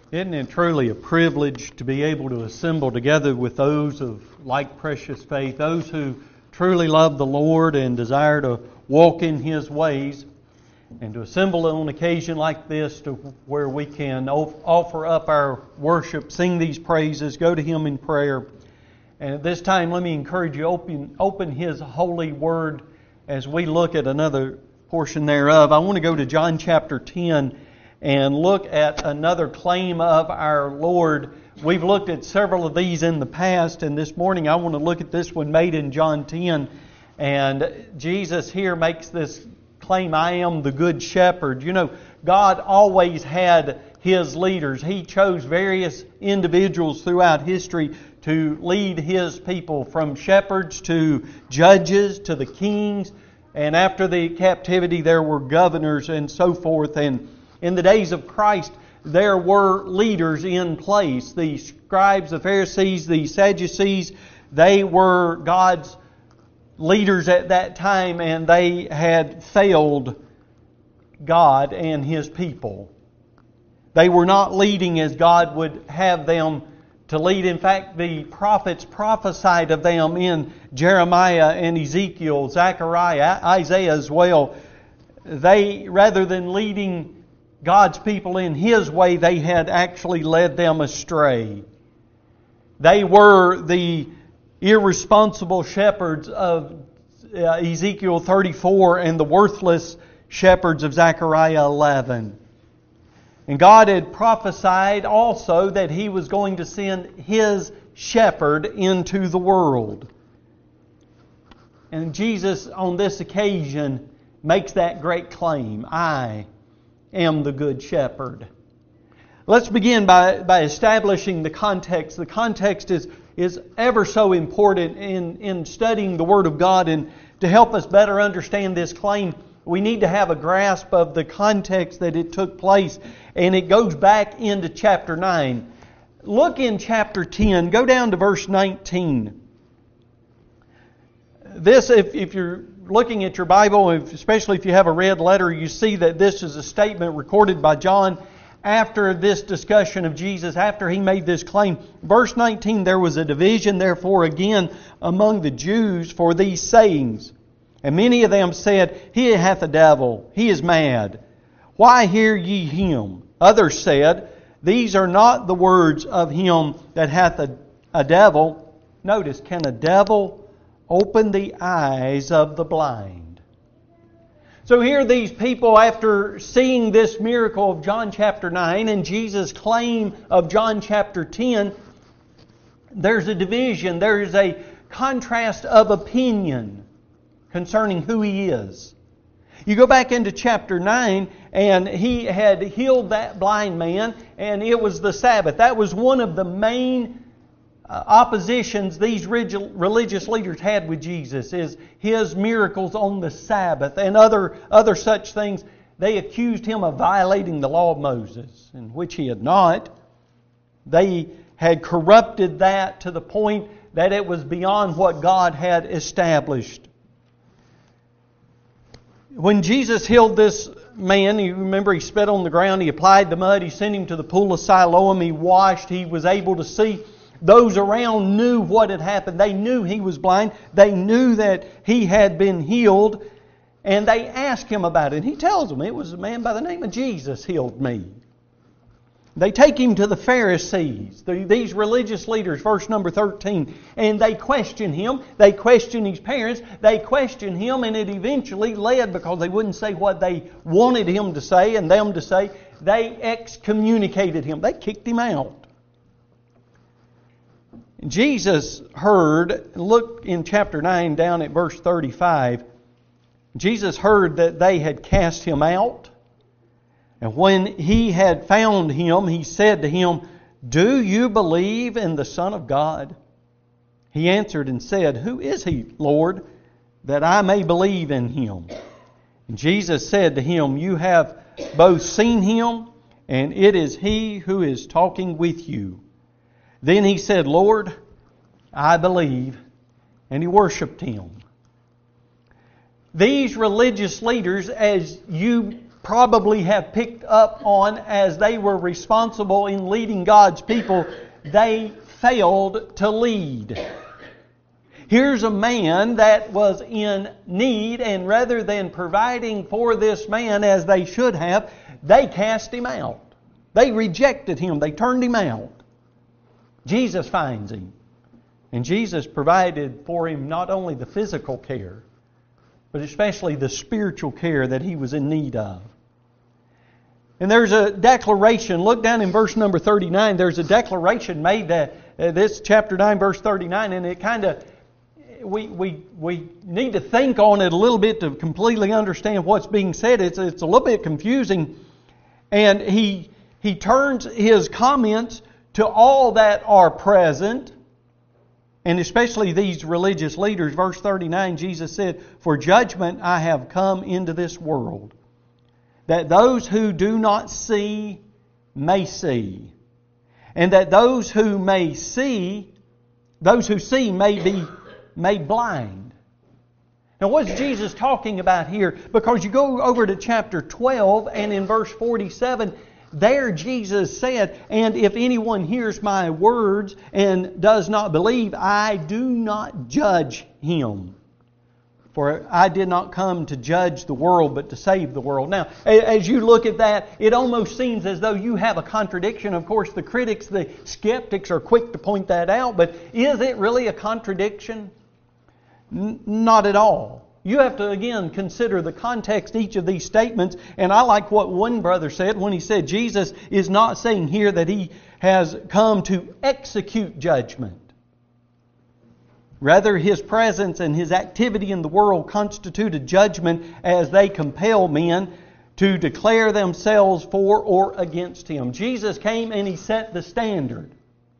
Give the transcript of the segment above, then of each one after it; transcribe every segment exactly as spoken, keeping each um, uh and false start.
Isn't it truly a privilege to be able to assemble together with those of like precious faith, those who truly love the Lord and desire to walk in His ways, and to assemble on an occasion like this to where we can offer up our worship, sing these praises, go to Him in prayer. And at this time, let me encourage you, open, open His holy Word as we look at another portion thereof. I want to go to John chapter ten and look at another claim of our Lord. We've looked at several of these in the past, and this morning I want to look at this one made in John ten. And Jesus here makes this claim, I am the good shepherd. You know, God always had His leaders. He chose various individuals throughout history to lead His people, from shepherds to judges to the kings. And after the captivity, there were governors and so forth. And in the days of Christ, there were leaders in place. The scribes, the Pharisees, the Sadducees, they were God's leaders at that time, and they had failed God and His people. They were not leading as God would have them to lead. In fact, the prophets prophesied of them in Jeremiah and Ezekiel, Zechariah, Isaiah as well. They, rather than leading God's people in His way, they had actually led them astray. They were the irresponsible shepherds of uh, Ezekiel thirty-four and the worthless shepherds of Zechariah eleven. And God had prophesied also that He was going to send His shepherd into the world. And Jesus on this occasion makes that great claim, I am the good shepherd. Let's begin by, by establishing the context. The context is, is ever so important in, in studying the Word of God, and to help us better understand this claim, we need to have a grasp of the context that it took place, and it goes back into chapter nine. Look in chapter ten, go down to verse nineteen. This, if, if you're looking at your Bible, especially if you have a red letter, you see that this is a statement recorded by John after this discussion of Jesus, after he made this claim. Verse nineteen, there was a division therefore again among the Jews for these sayings. And many of them said, He hath a devil, he is mad. Why hear ye him? Others said, These are not the words of him that hath a, a devil. Notice, can a devil open the eyes of the blind? So here these people, after seeing this miracle of John chapter nine and Jesus' claim of John chapter ten, there's a division, there's a contrast of opinion concerning who He is. You go back into chapter nine, and He had healed that blind man, and it was the Sabbath. That was one of the main uh, oppositions these religious leaders had with Jesus, is His miracles on the Sabbath and other, other such things. They accused Him of violating the law of Moses, in which He had not. They had corrupted that to the point that it was beyond what God had established. When Jesus healed this man, you remember He spit on the ground, He applied the mud, He sent him to the pool of Siloam, He washed, He was able to see. Those around knew what had happened. They knew he was blind. They knew that he had been healed. And they asked Him about it. And He tells them, it was a man by the name of Jesus healed me. They take Him to the Pharisees, these religious leaders, verse number thirteen, and they question Him. They question His parents. They question Him, and it eventually led, because they wouldn't say what they wanted Him to say and them to say, they excommunicated Him. They kicked Him out. Jesus heard, look in chapter nine down at verse thirty-five, Jesus heard that they had cast Him out. And when He had found him, He said to him, Do you believe in the Son of God? He answered and said, Who is He, Lord, that I may believe in Him? And Jesus said to him, You have both seen Him, and it is He who is talking with you. Then he said, Lord, I believe. And he worshipped Him. These religious leaders, as you probably have picked up on as they were responsible in leading God's people, they failed to lead. Here's a man that was in need, and rather than providing for this man as they should have, they cast him out. They rejected him. They turned him out. Jesus finds him. And Jesus provided for him not only the physical care, but especially the spiritual care that he was in need of. And there's a declaration. Look down in verse number thirty-nine. There's a declaration made that uh, this chapter nine, verse thirty-nine, and it kind of we we we need to think on it a little bit to completely understand what's being said. It's it's a little bit confusing, and he he turns his comments to all that are present, and especially these religious leaders. Verse thirty-nine, Jesus said, "For judgment I have come into this world, that those who do not see may see, and that those who may see, those who see may be made blind." Now what's Jesus talking about here? Because you go over to chapter twelve, and in verse forty-seven, there Jesus said, "And if anyone hears my words and does not believe, I do not judge him. For I did not come to judge the world, but to save the world." Now, as you look at that, it almost seems as though you have a contradiction. Of course, the critics, the skeptics are quick to point that out, but is it really a contradiction? N- not at all. You have to, again, consider the context each of these statements. And I like what one brother said when he said Jesus is not saying here that He has come to execute judgment. Rather, His presence and His activity in the world constituted judgment as they compel men to declare themselves for or against Him. Jesus came and He set the standard.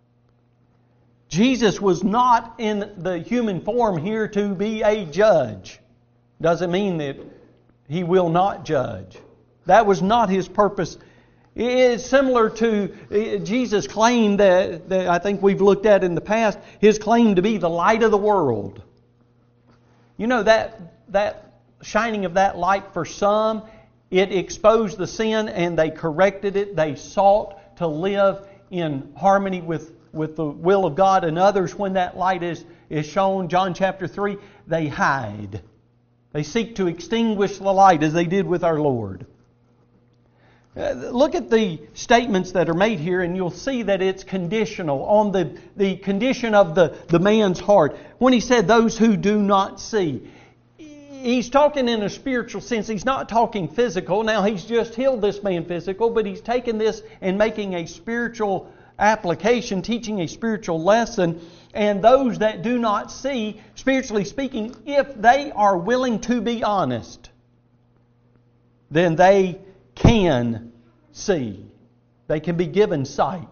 Jesus was not in the human form here to be a judge. Doesn't mean that He will not judge. That was not His purpose. It's similar to Jesus' claim that, that I think we've looked at in the past, His claim to be the light of the world. You know, that, that shining of that light for some, it exposed the sin and they corrected it. They sought to live in harmony with, with the will of God. And others, when that light is, is shown, John chapter three, they hide. They seek to extinguish the light as they did with our Lord. Uh, look at the statements that are made here, and you'll see that it's conditional on the, the condition of the, the man's heart. When he said, "those who do not see," he's talking in a spiritual sense. He's not talking physical. Now, He's just healed this man physical, but He's taken this and making a spiritual application, teaching a spiritual lesson. And those that do not see, spiritually speaking, if they are willing to be honest, then they can see. They can be given sight.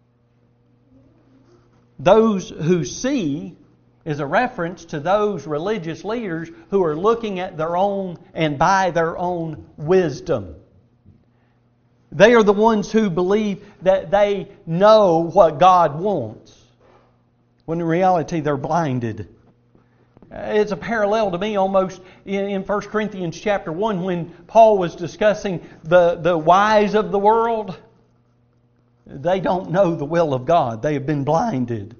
Those who see is a reference to those religious leaders who are looking at their own and by their own wisdom. They are the ones who believe that they know what God wants, when in reality they're blinded. It's a parallel to me almost in First Corinthians chapter one when Paul was discussing the, the wise of the world. They don't know the will of God. They have been blinded.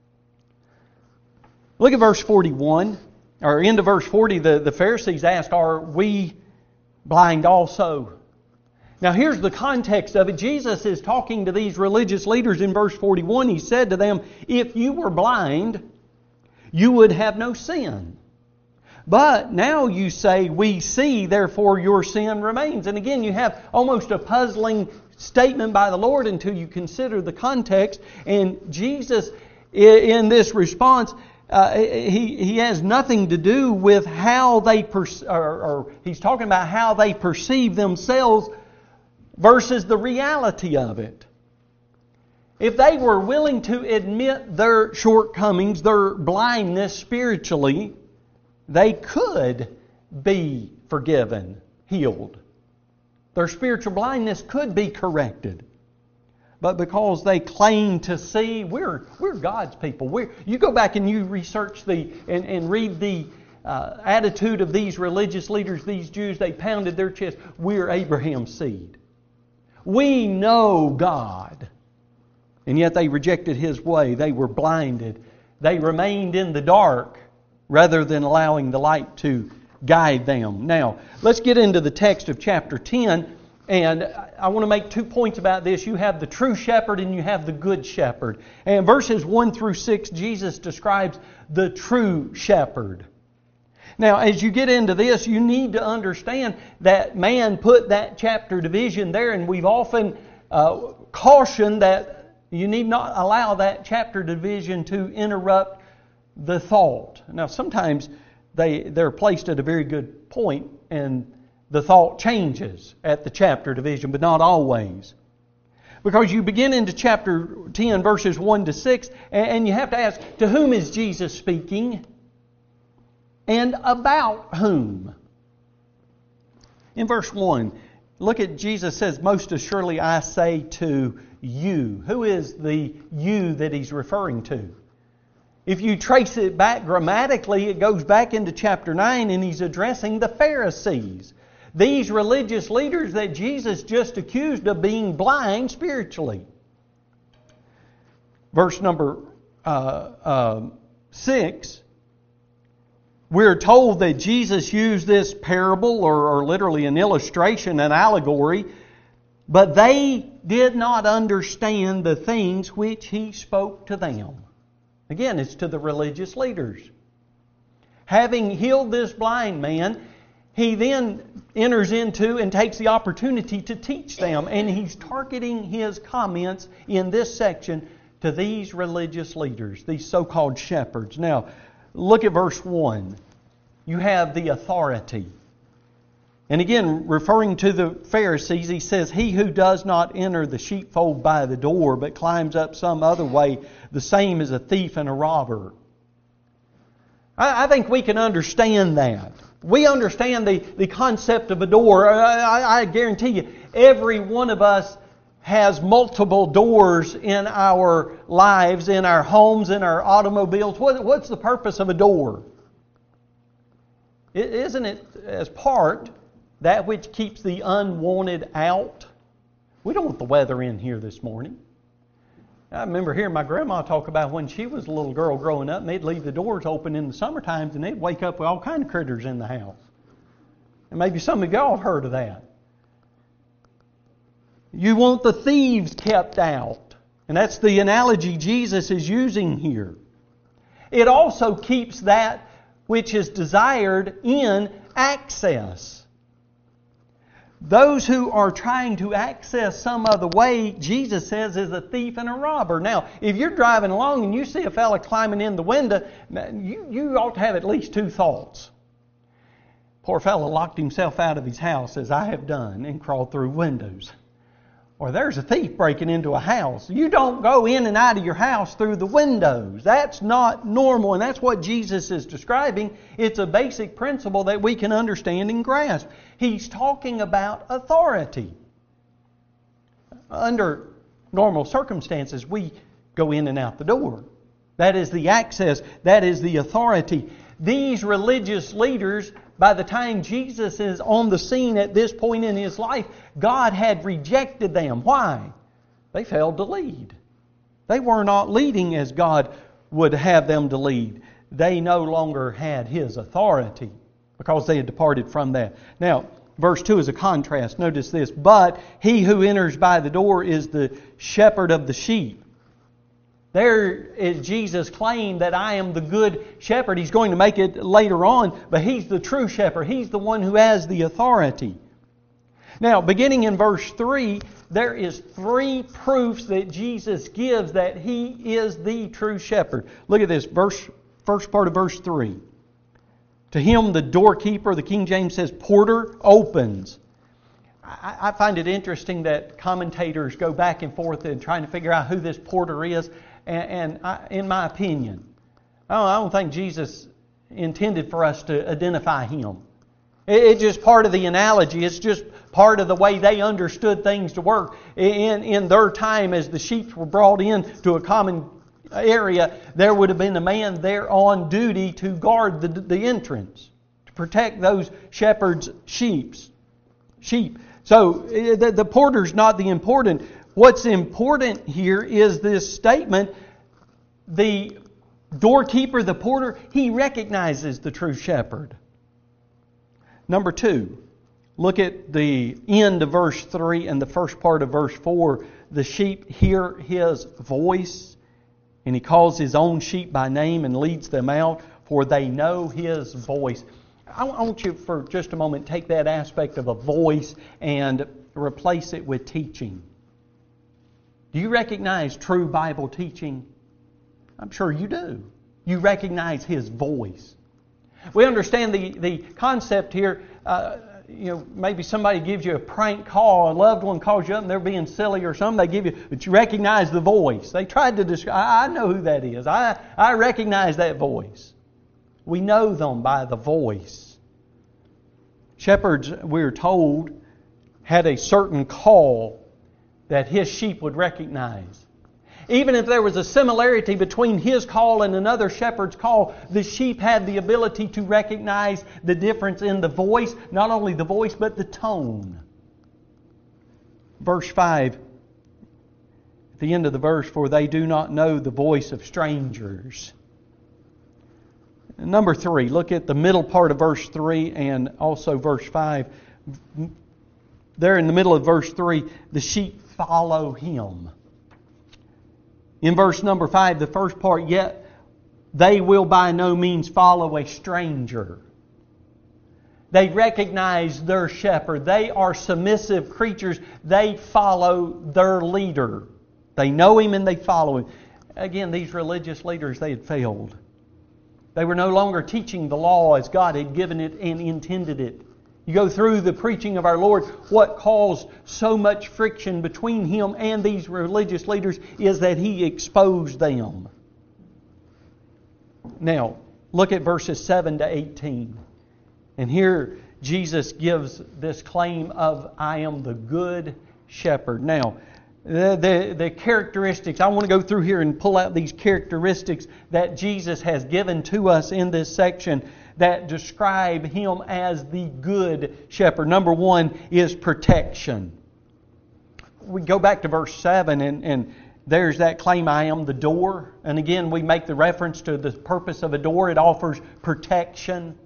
Look at verse forty-one, or into verse forty, the, the Pharisees ask, "Are we blind also?" Now here's the context of it. Jesus is talking to these religious leaders in verse forty-one. He said to them, "If you were blind, you would have no sin. But now you say, 'We see, therefore your sin remains.'" And again, you have almost a puzzling statement by the Lord until you consider the context. And Jesus, in this response, uh, he, he has nothing to do with how they, per- or, or He's talking about how they perceive themselves versus the reality of it. If they were willing to admit their shortcomings, their blindness spiritually, they could be forgiven, healed. Their spiritual blindness could be corrected. But because they claim to see, we're we're God's people. We're, you go back and you research the and, and read the uh, attitude of these religious leaders, these Jews, they pounded their chest, we're Abraham's seed. We know God. And yet they rejected His way. They were blinded. They remained in the dark rather than allowing the light to guide them. Now, let's get into the text of chapter ten. And I want to make two points about this. You have the true shepherd and you have the good shepherd. And verses one through six, Jesus describes the true shepherd. Now, as you get into this, you need to understand that man put that chapter division there, and we've often uh, cautioned that you need not allow that chapter division to interrupt the thought. Now, sometimes they, they're placed at a very good point, and the thought changes at the chapter division, but not always. Because you begin into chapter ten, verses one to six, and you have to ask, to whom is Jesus speaking? And about whom? In verse one, look at Jesus says, most assuredly I say to you. Who is the you that He's referring to? If you trace it back grammatically, it goes back into chapter nine, and He's addressing the Pharisees. These religious leaders that Jesus just accused of being blind spiritually. Verse number uh, uh, six, we're told that Jesus used this parable, or, or literally an illustration, an allegory, but they did not understand the things which He spoke to them. Again, it's to the religious leaders. Having healed this blind man, He then enters into and takes the opportunity to teach them. And He's targeting His comments in this section to these religious leaders, these so-called shepherds. Now, look at verse one. You have the authority. And again, referring to the Pharisees, He says, He who does not enter the sheepfold by the door, but climbs up some other way, the same is a thief and a robber. I, I think we can understand that. We understand the, the concept of a door. I, I guarantee you, every one of us has multiple doors in our lives, in our homes, in our automobiles. What, what's the purpose of a door? Isn't it as part that which keeps the unwanted out? We don't want the weather in here this morning. I remember hearing my grandma talk about when she was a little girl growing up, and they'd leave the doors open in the summer times, and they'd wake up with all kinds of critters in the house. And maybe some of y'all have heard of that. You want the thieves kept out. And that's the analogy Jesus is using here. It also keeps that which is desired in access. Those who are trying to access some other way, Jesus says, is a thief and a robber. Now, if you're driving along and you see a fella climbing in the window, you, you ought to have at least two thoughts. Poor fellow locked himself out of his house, as I have done, and crawled through windows. Or there's a thief breaking into a house. You don't go in and out of your house through the windows. That's not normal, and that's what Jesus is describing. It's a basic principle that we can understand and grasp. He's talking about authority. Under normal circumstances, we go in and out the door. That is the access. That is the authority. These religious leaders, by the time Jesus is on the scene at this point in His life, God had rejected them. Why? They failed to lead. They were not leading as God would have them to lead. They no longer had His authority because they had departed from that. Now, verse two is a contrast. Notice this. But he who enters by the door is the shepherd of the sheep. There is Jesus' claim that I am the good shepherd. He's going to make it later on, but He's the true shepherd. He's the one who has the authority. Now, beginning in verse three, there is three proofs that Jesus gives that He is the true shepherd. Look at this, verse, first part of verse three. To him the doorkeeper, the King James says, porter, opens. I, I find it interesting that commentators go back and forth in trying to figure out who this porter is. And, and I, in my opinion, I don't, I don't think Jesus intended for us to identify Him. It, it's just part of the analogy. It's just part of the way they understood things to work. In, in their time, as the sheep were brought in to a common area, there would have been a man there on duty to guard the, the entrance, to protect those shepherds' sheep. Sheep. So the, the porter's not the important. What's important here is this statement. The doorkeeper, the porter, he recognizes the true shepherd. Number two, look at the end of verse three and the first part of verse four. The sheep hear his voice, and he calls his own sheep by name and leads them out, for they know his voice. I want you for just a moment take that aspect of a voice and replace it with teaching. Do you recognize true Bible teaching? I'm sure you do. You recognize his voice. We understand the, the concept here. Uh, you know, maybe somebody gives you a prank call, a loved one calls you up and they're being silly or something. They give you, but you recognize the voice. They tried to describe. I know who that is. I I recognize that voice. We know them by the voice. Shepherds, we're told, had a certain call that his sheep would recognize. Even if there was a similarity between his call and another shepherd's call, the sheep had the ability to recognize the difference in the voice, not only the voice, but the tone. Verse five, at the end of the verse, for they do not know the voice of strangers. Number three, look at the middle part of verse three and also verse five. There in the middle of verse three, the sheep follow him. In verse number five, the first part, yet they will by no means follow a stranger. They recognize their shepherd. They are submissive creatures. They follow their leader. They know him and they follow him. Again, these religious leaders, they had failed. They were no longer teaching the law as God had given it and intended it. You go through the preaching of our Lord, what caused so much friction between Him and these religious leaders is that He exposed them. Now, look at verses seven to eighteen. And here Jesus gives this claim of, I am the good shepherd. Now, the, the, the characteristics, I want to go through here and pull out these characteristics that Jesus has given to us in this section that describe Him as the good shepherd. Number one is protection. We go back to verse seven and, and there's that claim, I am the door. And again, we make the reference to the purpose of a door. It offers protection.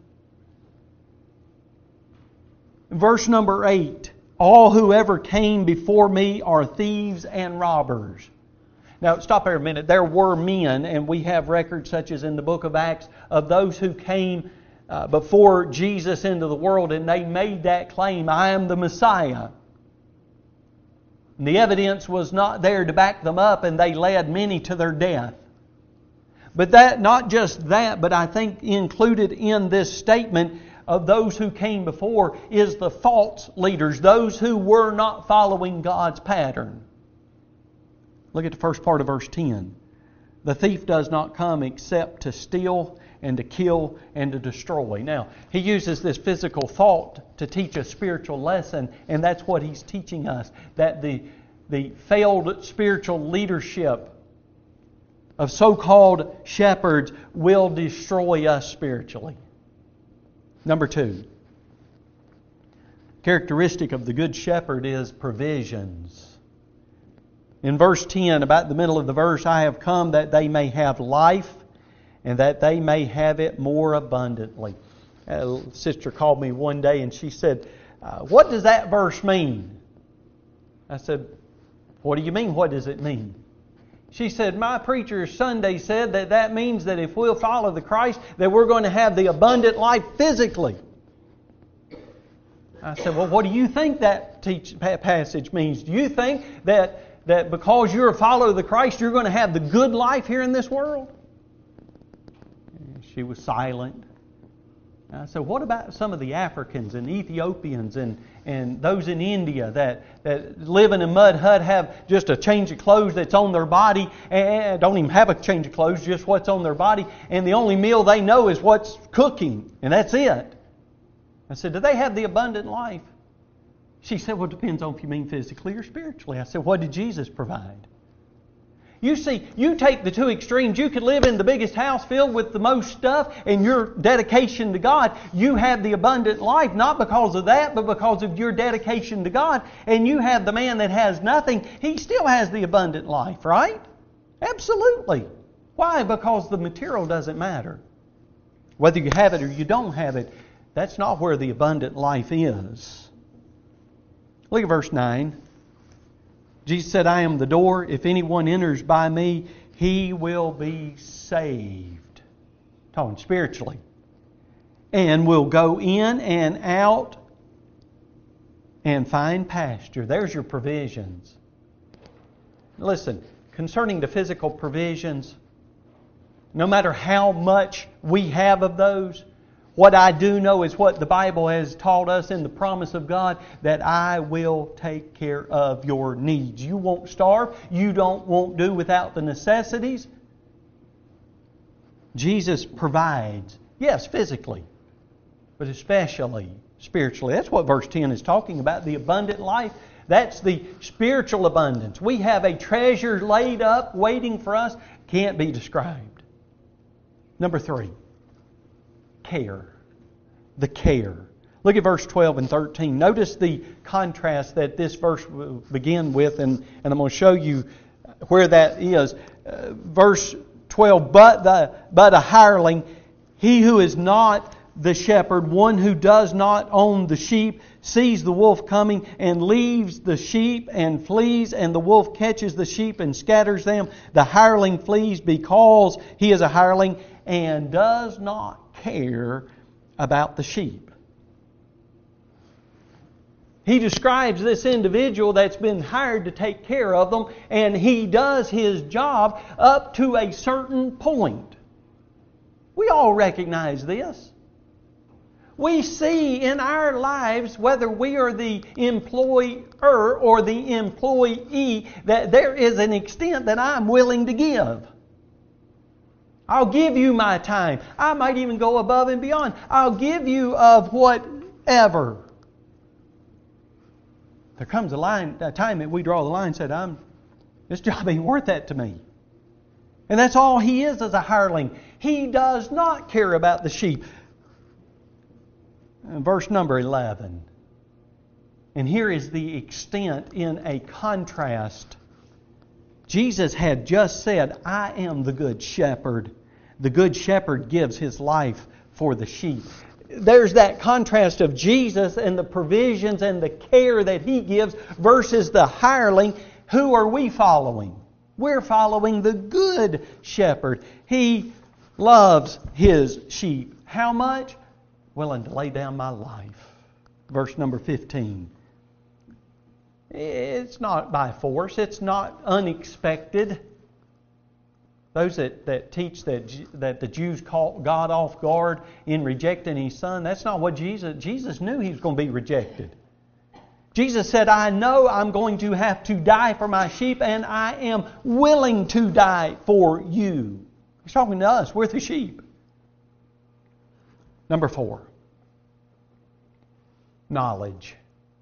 Verse number eight, all who ever came before me are thieves and robbers. Now, stop there a minute. There were men, and we have records such as in the book of Acts, of those who came uh, before Jesus into the world, and they made that claim, I am the Messiah. And the evidence was not there to back them up, and they led many to their death. But that, not just that, but I think included in this statement of those who came before is the false leaders, those who were not following God's pattern. Look at the first part of verse ten. The thief does not come except to steal and to kill and to destroy. Now, he uses this physical thought to teach a spiritual lesson, and that's what he's teaching us, that the, the failed spiritual leadership of so-called shepherds will destroy us spiritually. Number two, characteristic of the good shepherd is provisions. In verse ten, about the middle of the verse, I have come that they may have life and that they may have it more abundantly. A sister called me one day and she said, uh, what does that verse mean? I said, what do you mean, what does it mean? She said, my preacher Sunday said that that means that if we'll follow the Christ, that we're going to have the abundant life physically. I said, well, what do you think that teach, passage means? Do you think that, that because you're a follower of the Christ, you're going to have the good life here in this world? And she was silent. I said, what about some of the Africans and Ethiopians and, and those in India that, that live in a mud hut, have just a change of clothes that's on their body, and don't even have a change of clothes, just what's on their body, and the only meal they know is what's cooking, and that's it. I said, do they have the abundant life? She said, well, it depends on if you mean physically or spiritually. I said, what did Jesus provide? You see, you take the two extremes. You could live in the biggest house filled with the most stuff, and your dedication to God, you have the abundant life, not because of that, but because of your dedication to God. And you have the man that has nothing, he still has the abundant life, right? Absolutely. Why? Because the material doesn't matter. Whether you have it or you don't have it, that's not where the abundant life is. Look at verse nine. Jesus said, I am the door. If anyone enters by me, he will be saved. Talking spiritually. And will go in and out and find pasture. There's your provisions. Listen, concerning the physical provisions, no matter how much we have of those, what I do know is what the Bible has taught us in the promise of God, that I will take care of your needs. You won't starve. You don't won't do without the necessities. Jesus provides, yes, physically, but especially spiritually. That's what verse ten is talking about, the abundant life. That's the spiritual abundance. We have a treasure laid up, waiting for us, can't be described. Number three. Care. The care. Look at verse twelve and thirteen. Notice the contrast that this verse will begin with, and, and I'm going to show you where that is. Uh, verse twelve, but, the, but a hireling, he who is not the shepherd, one who does not own the sheep, sees the wolf coming and leaves the sheep and flees, and the wolf catches the sheep and scatters them. The hireling flees because he is a hireling and does not care about the sheep. He describes this individual that's been hired to take care of them, and he does his job up to a certain point. We all recognize this. We see in our lives, whether we are the employer or the employee, that there is an extent that I'm willing to give. I'll give you my time. I might even go above and beyond. I'll give you of whatever. There comes a line, a time that we draw the line and said, I'm, this job ain't worth that to me. And that's all he is as a hireling. He does not care about the sheep. Verse number eleven. And here is the extent in a contrast. Jesus had just said, I am the good shepherd. The good shepherd gives his life for the sheep. There's that contrast of Jesus and the provisions and the care that he gives versus the hireling. Who are we following? We're following the good shepherd. He loves his sheep. How much? Willing to lay down my life. Verse number fifteen. It's not by force. It's not unexpected. Those that, that teach that, that the Jews caught God off guard in rejecting His Son, that's not what Jesus... Jesus knew He was going to be rejected. Jesus said, I know I'm going to have to die for my sheep, and I am willing to die for you. He's talking to us. We're the sheep. Number four. Knowledge.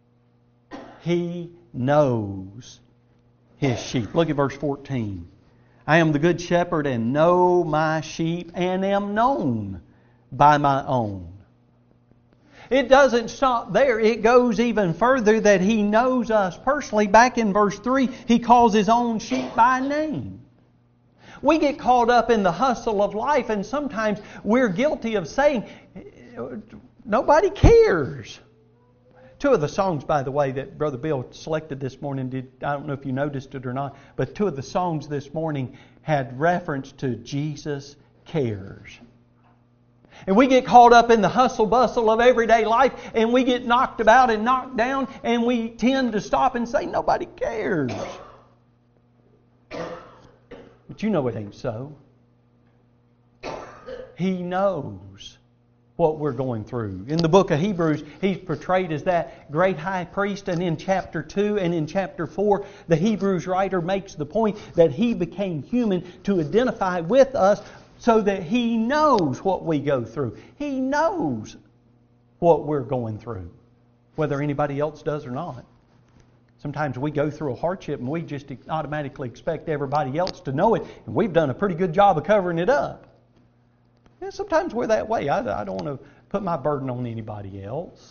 He knows His sheep. Look at verse fourteen. I am the good shepherd and know my sheep and am known by my own. It doesn't stop there. It goes even further that He knows us personally. Back in verse three, He calls His own sheep by name. We get caught up in the hustle of life, and sometimes we're guilty of saying, nobody cares. Two of the songs, by the way, that Brother Bill selected this morning, did I don't know if you noticed it or not, but two of the songs this morning had reference to Jesus cares. And we get caught up in the hustle bustle of everyday life, and we get knocked about and knocked down, and we tend to stop and say, nobody cares. But you know it ain't so. He knows what we're going through. In the book of Hebrews, He's portrayed as that great high priest, and in chapter two and in chapter four, the Hebrews writer makes the point that He became human to identify with us so that He knows what we go through. He knows what we're going through, whether anybody else does or not. Sometimes we go through a hardship and we just automatically expect everybody else to know it, and we've done a pretty good job of covering it up. And sometimes we're that way. I, I don't want to put my burden on anybody else.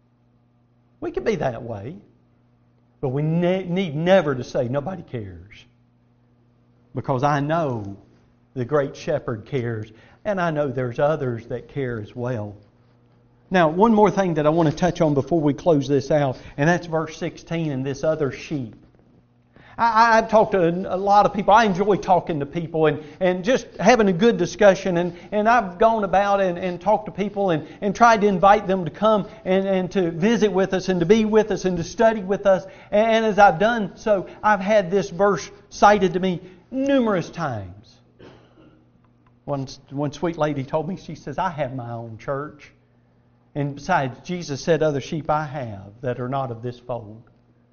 We can be that way. But we ne- need never to say nobody cares. Because I know the great shepherd cares, and I know there's others that care as well. Now, one more thing that I want to touch on before we close this out, and that's verse sixteen and this other sheep. I, I've talked to a lot of people. I enjoy talking to people and, and just having a good discussion. And, and I've gone about and, and talked to people and, and tried to invite them to come and, and to visit with us and to be with us and to study with us. And as I've done so, I've had this verse cited to me numerous times. One, one sweet lady told me, she says, I have my own church. And besides, Jesus said, other sheep I have that are not of this fold.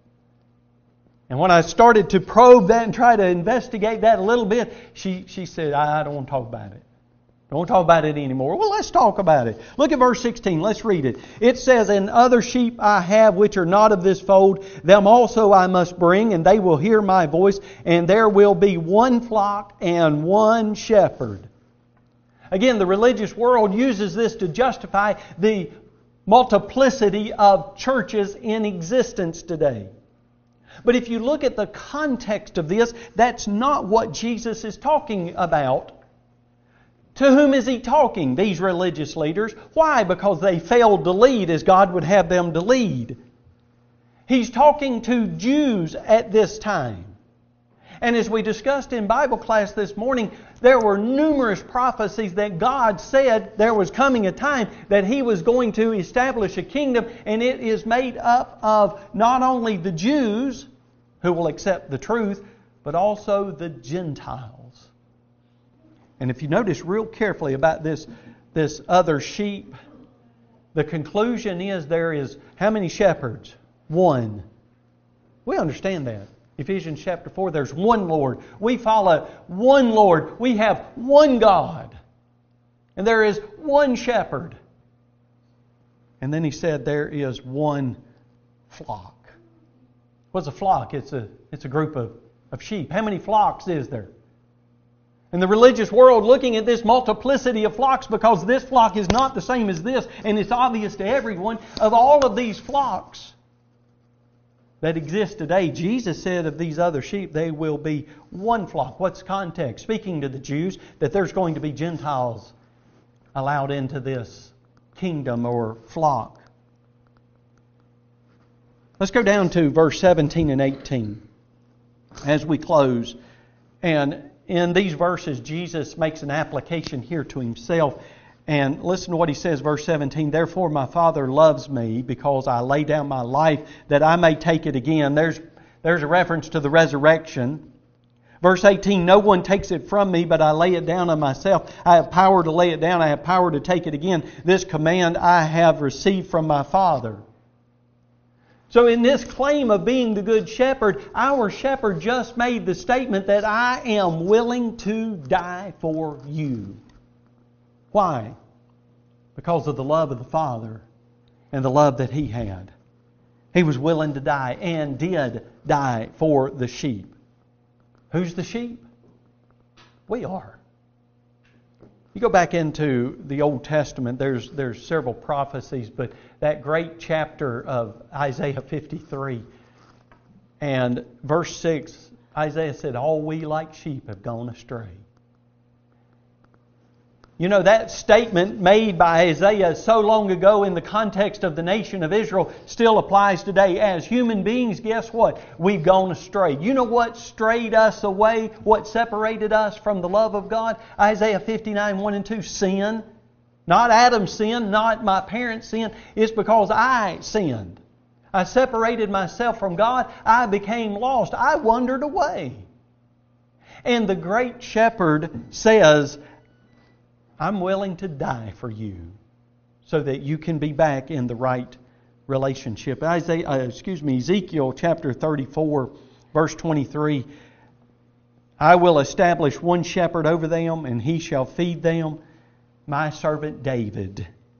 And when I started to probe that and try to investigate that a little bit, she, she said, I, I don't want to talk about it. I don't want to talk about it anymore. Well, let's talk about it. Look at verse sixteen. Let's read it. It says, and other sheep I have which are not of this fold, them also I must bring, and they will hear my voice, and there will be one flock and one shepherd. Again, the religious world uses this to justify the multiplicity of churches in existence today. But if you look at the context of this, that's not what Jesus is talking about. To whom is He talking, these religious leaders? Why? Because they failed to lead as God would have them to lead. He's talking to Jews at this time. And as we discussed in Bible class this morning, there were numerous prophecies that God said there was coming a time that He was going to establish a kingdom, and it is made up of not only the Jews who will accept the truth, but also the Gentiles. And if you notice real carefully about this, this other sheep, the conclusion is there is how many shepherds? One. We understand that. Ephesians chapter four, there's one Lord. We follow one Lord. We have one God. And there is one shepherd. And then he said there is one flock. What's a flock? It's a, it's a group of, of sheep. How many flocks is there? And the religious world looking at this multiplicity of flocks, because this flock is not the same as this, and it's obvious to everyone, of all of these flocks that exist today, Jesus said of these other sheep, they will be one flock. What's context? Speaking to the Jews, that there's going to be Gentiles allowed into this kingdom or flock. Let's go down to verse seventeen and eighteen as we close. And in these verses, Jesus makes an application here to Himself. And listen to what He says, verse seventeen. Therefore my Father loves me, because I lay down my life that I may take it again. There's, there's a reference to the resurrection. Verse eighteen, no one takes it from me, but I lay it down of myself. I have power to lay it down. I have power to take it again. This command I have received from my Father. So in this claim of being the good shepherd, our shepherd just made the statement that I am willing to die for you. Why? Because of the love of the Father and the love that He had. He was willing to die and did die for the sheep. Who's the sheep? We are. You go back into the Old Testament, there's, there's several prophecies, but that great chapter of Isaiah fifty-three and verse six, Isaiah said, all we like sheep have gone astray. You know, that statement made by Isaiah so long ago in the context of the nation of Israel still applies today. As human beings, guess what? We've gone astray. You know what strayed us away? What separated us from the love of God? Isaiah fifty-nine, one and two, sin. Not Adam's sin, not my parents' sin. It's because I sinned. I separated myself from God. I became lost. I wandered away. And the great shepherd says, I'm willing to die for you so that you can be back in the right relationship. Isaiah, uh, excuse me, Ezekiel chapter thirty-four, verse twenty-three. I will establish one shepherd over them, and he shall feed them, my servant David.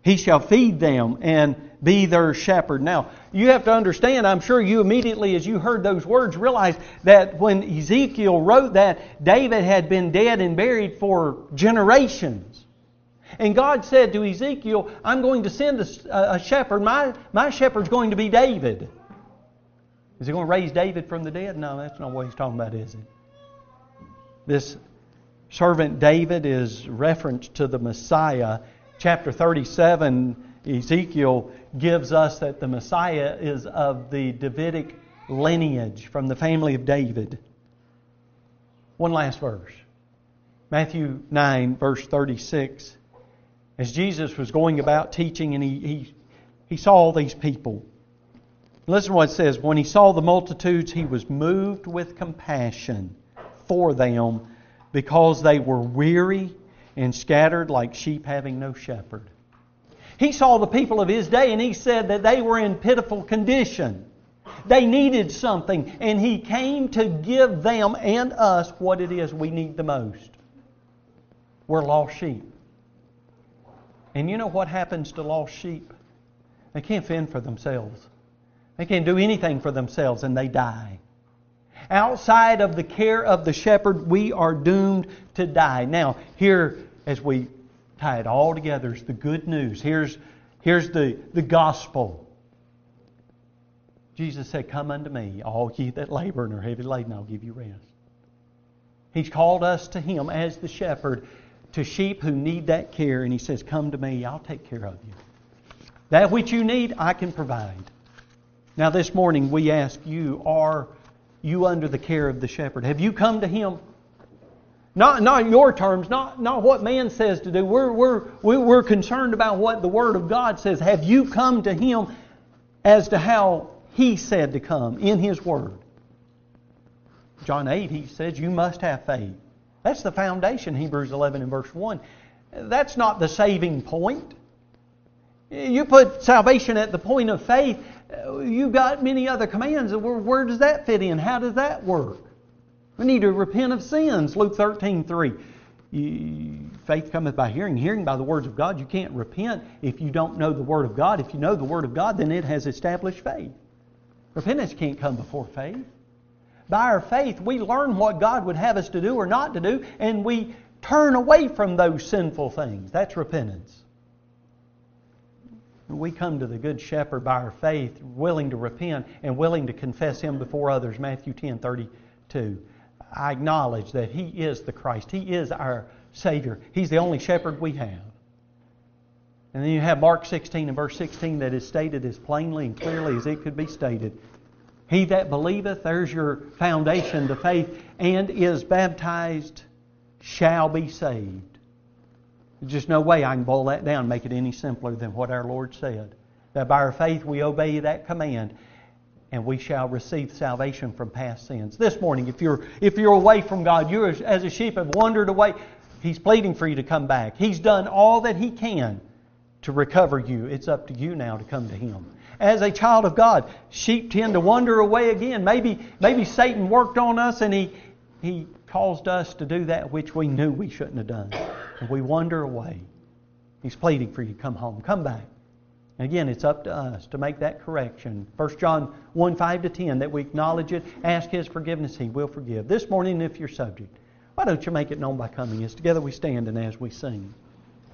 He shall feed them and be their shepherd. Now, you have to understand, I'm sure you immediately, as you heard those words, realized that when Ezekiel wrote that, David had been dead and buried for generations. And God said to Ezekiel, I'm going to send a, a shepherd. My, my shepherd's going to be David. Is He going to raise David from the dead? No, that's not what He's talking about, is it? This servant David is reference to the Messiah. Chapter thirty-seven, Ezekiel gives us that the Messiah is of the Davidic lineage, from the family of David. One last verse. Matthew nine, verse thirty-six. As Jesus was going about teaching, and he, he, he saw all these people. Listen to what it says. When He saw the multitudes, He was moved with compassion for them, because they were weary and scattered like sheep having no shepherd. He saw the people of His day, and He said that they were in pitiful condition. They needed something, and He came to give them and us what it is we need the most. We're lost sheep. And you know what happens to lost sheep? They can't fend for themselves. They can't do anything for themselves, and they die. Outside of the care of the shepherd, we are doomed to die. Now, here, as we tie it all together, is the good news. Here's, here's the, the gospel. Jesus said, come unto me, all ye that labor and are heavy laden, I'll give you rest. He's called us to Him as the shepherd, to sheep who need that care. And He says, come to me, I'll take care of you. That which you need, I can provide. Now this morning we ask you, are you under the care of the shepherd? Have you come to Him? Not, not your terms, not, not what man says to do. We're, we're, we're concerned about what the Word of God says. Have you come to Him as to how He said to come in His Word? John eight, He says you must have faith. That's the foundation, Hebrews eleven and verse one. That's not the saving point. You put salvation at the point of faith, you've got many other commands. Where, where does that fit in? How does that work? We need to repent of sins, Luke thirteen three. You, faith cometh by hearing, hearing by the words of God. You can't repent if you don't know the Word of God. If you know the Word of God, then it has established faith. Repentance can't come before faith. By our faith, we learn what God would have us to do or not to do, and we turn away from those sinful things. That's repentance. We come to the Good Shepherd by our faith, willing to repent and willing to confess Him before others. Matthew ten thirty-two. I acknowledge that He is the Christ. He is our Savior. He's the only shepherd we have. And then you have Mark sixteen and verse sixteen that is stated as plainly and clearly as it could be stated. He that believeth, there's your foundation to faith, and is baptized shall be saved. There's just no way I can boil that down and make it any simpler than what our Lord said. That by our faith we obey that command, and we shall receive salvation from past sins. This morning, if you're if you're away from God, you as a sheep have wandered away, He's pleading for you to come back. He's done all that He can to recover you. It's up to you now to come to Him. As a child of God, sheep tend to wander away again. Maybe maybe Satan worked on us and he he caused us to do that which we knew we shouldn't have done. And we wander away. He's pleading for you to come home. Come back. And again, it's up to us to make that correction. First John one, five to ten, that we acknowledge it, ask His forgiveness, He will forgive. This morning, if you're subject, why don't you make it known by coming as together we stand and as we sing.